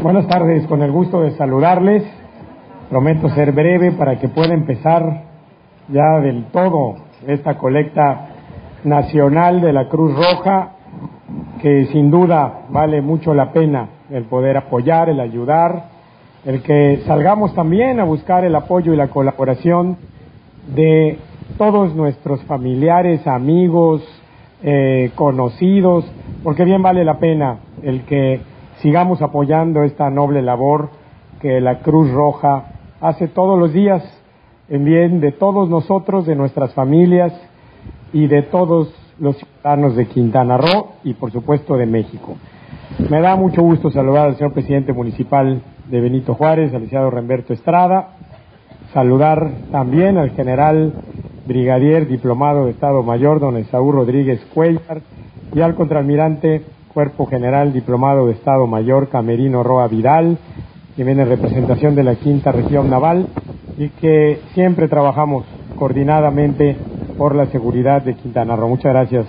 Buenas tardes, con el gusto de saludarles. Prometo ser breve para que pueda empezar ya del todo esta colecta nacional de la Cruz Roja, que sin duda vale mucho la pena el poder apoyar, el ayudar, el que salgamos también a buscar el apoyo y la colaboración de todos nuestros familiares, amigos, conocidos, porque bien vale la pena el que sigamos apoyando esta noble labor que la Cruz Roja hace todos los días en bien de todos nosotros, de nuestras familias y de todos los ciudadanos de Quintana Roo y por supuesto de México. Me da mucho gusto saludar al señor presidente municipal de Benito Juárez, al licenciado Remberto Estrada, saludar también al general brigadier diplomado de Estado Mayor, don Esaú Rodríguez Cuellar, y al contraalmirante Cuerpo General Diplomado de Estado Mayor Camerino Roa Vidal, que viene en representación de la Quinta Región Naval y que siempre trabajamos coordinadamente por la seguridad de Quintana Roo. Muchas gracias.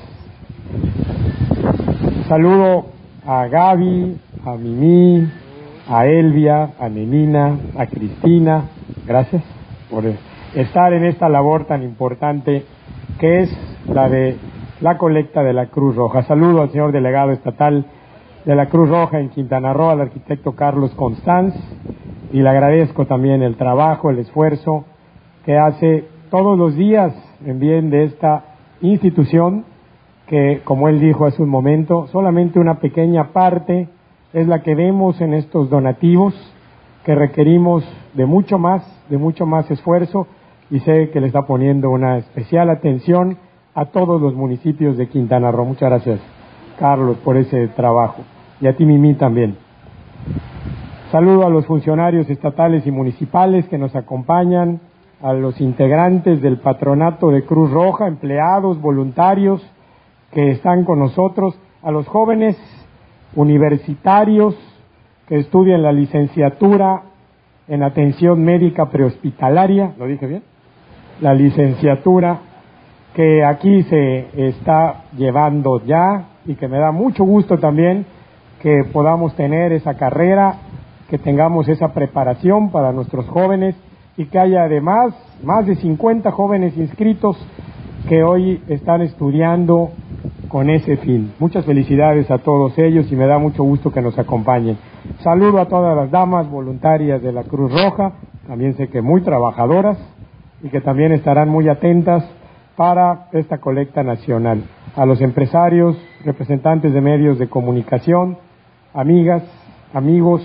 Saludo a Gaby, a Mimi, a Elvia, a Nenina, a Cristina. Gracias por estar en esta labor tan importante que es la de la colecta de la Cruz Roja. Saludo al señor delegado estatal de la Cruz Roja en Quintana Roo, al arquitecto Carlos Constanz, y le agradezco también el trabajo, el esfuerzo que hace todos los días en bien de esta institución que, como él dijo hace un momento, solamente una pequeña parte es la que vemos en estos donativos, que requerimos de mucho más esfuerzo, y sé que le está poniendo una especial atención a todos los municipios de Quintana Roo. Muchas gracias, Carlos, por ese trabajo, y a ti, Mimi, también. Saludo a los funcionarios estatales y municipales que nos acompañan, a los integrantes del patronato de Cruz Roja, empleados, voluntarios que están con nosotros, a los jóvenes universitarios que estudian la licenciatura en atención médica prehospitalaria, ¿lo dije bien? La licenciatura que aquí se está llevando ya y que me da mucho gusto también que podamos tener esa carrera, que tengamos esa preparación para nuestros jóvenes y que haya además más de 50 jóvenes inscritos que hoy están estudiando con ese fin. Muchas felicidades a todos ellos y me da mucho gusto que nos acompañen. Saludo a todas las damas voluntarias de la Cruz Roja, también sé que muy trabajadoras y que también estarán muy atentas para esta colecta nacional. A los empresarios, representantes de medios de comunicación, amigas, amigos,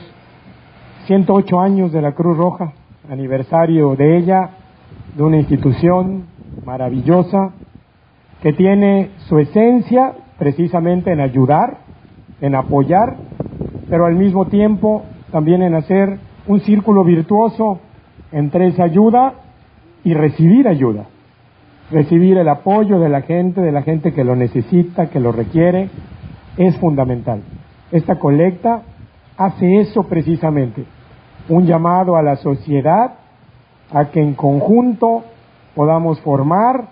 108 años de la Cruz Roja, aniversario de ella, de una institución maravillosa que tiene su esencia precisamente en ayudar, en apoyar, pero al mismo tiempo también en hacer un círculo virtuoso entre esa ayuda y recibir ayuda. Recibir el apoyo de la gente que lo necesita, que lo requiere, es fundamental. Esta colecta hace eso precisamente, un llamado a la sociedad a que en conjunto podamos formar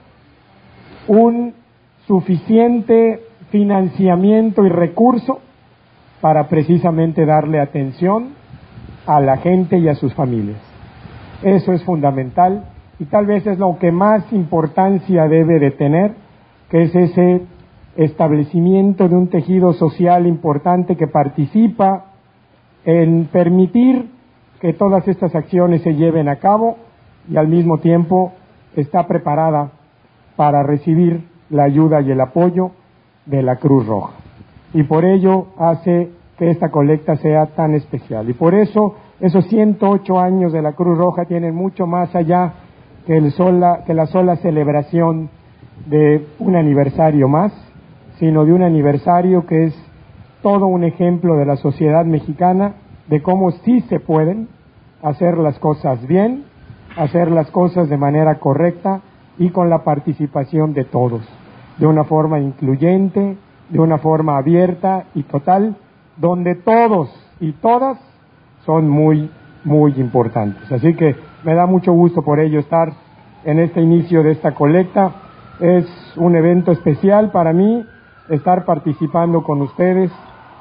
un suficiente financiamiento y recurso para precisamente darle atención a la gente y a sus familias. Eso es fundamental y tal vez es lo que más importancia debe de tener, que es ese establecimiento de un tejido social importante que participa en permitir que todas estas acciones se lleven a cabo y al mismo tiempo está preparada para recibir la ayuda y el apoyo de la Cruz Roja. Y por ello hace que esta colecta sea tan especial. Y por eso esos 108 años de la Cruz Roja tienen mucho más allá que la sola celebración de un aniversario más, sino de un aniversario que es todo un ejemplo de la sociedad mexicana, de cómo sí se pueden hacer las cosas bien, hacer las cosas de manera correcta y con la participación de todos, de una forma incluyente, de una forma abierta y total, donde todos y todas son muy importantes. Así que me da mucho gusto por ello estar en este inicio de esta colecta. Es un evento especial para mí estar participando con ustedes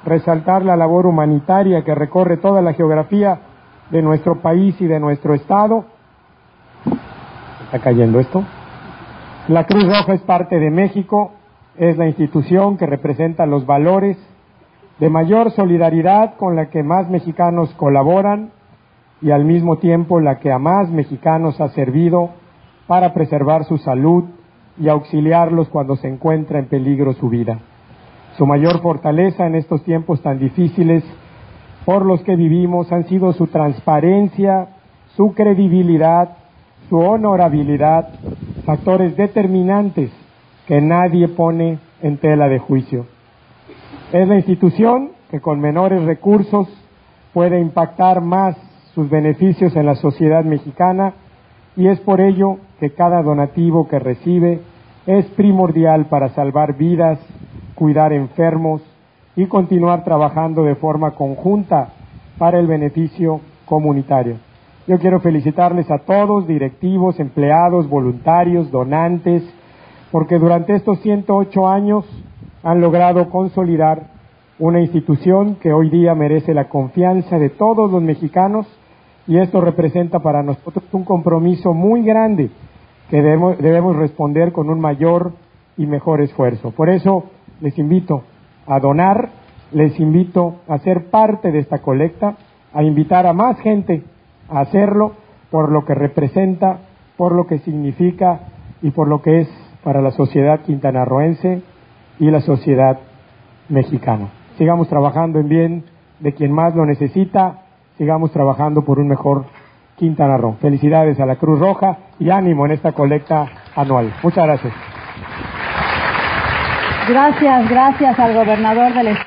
resaltar la labor humanitaria que recorre toda la geografía de nuestro país y de nuestro estado. ¿Está cayendo esto? La Cruz Roja es parte de México, es la institución que representa los valores de mayor solidaridad con la que más mexicanos colaboran y al mismo tiempo la que a más mexicanos ha servido para preservar su salud y auxiliarlos cuando se encuentra en peligro su vida. Su mayor fortaleza en estos tiempos tan difíciles por los que vivimos han sido su transparencia, su credibilidad, su honorabilidad, factores determinantes que nadie pone en tela de juicio. Es la institución que con menores recursos puede impactar más sus beneficios en la sociedad mexicana y es por ello que cada donativo que recibe es primordial para salvar vidas, cuidar enfermos y continuar trabajando de forma conjunta para el beneficio comunitario. Yo quiero felicitarles a todos, directivos, empleados, voluntarios, donantes, porque durante estos 108 años han logrado consolidar una institución que hoy día merece la confianza de todos los mexicanos y esto representa para nosotros un compromiso muy grande que debemos responder con un mayor y mejor esfuerzo. Por eso les invito a donar, les invito a ser parte de esta colecta, a invitar a más gente a hacerlo por lo que representa, por lo que significa y por lo que es para la sociedad quintanarroense y la sociedad mexicana. Sigamos trabajando en bien de quien más lo necesita, sigamos trabajando por un mejor Quintana Roo. Felicidades a la Cruz Roja y ánimo en esta colecta anual. Muchas gracias. Gracias al gobernador del estado.